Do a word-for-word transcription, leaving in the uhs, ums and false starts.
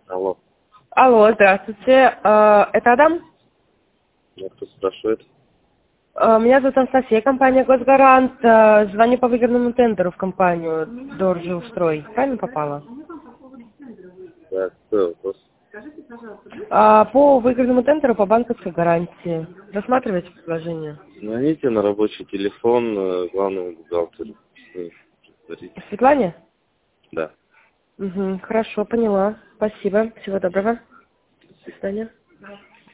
Алло. Алло, здравствуйте. Э, Это Адам? Меня кто спрашивает? Э, Меня зовут Анастасия, компания «Госгарант». Э, Звоню по выигранному тендеру в компанию «Доржилстрой». Правильно попала? Да, какой вопрос? А, По выигранному тендеру по банковской гарантии. Рассматриваете предложение? Звоните на рабочий телефон э, главному бухгалтеру. С ней поговорите. Светлане? Да. Угу, хорошо, поняла. Спасибо. Всего доброго. До свидания.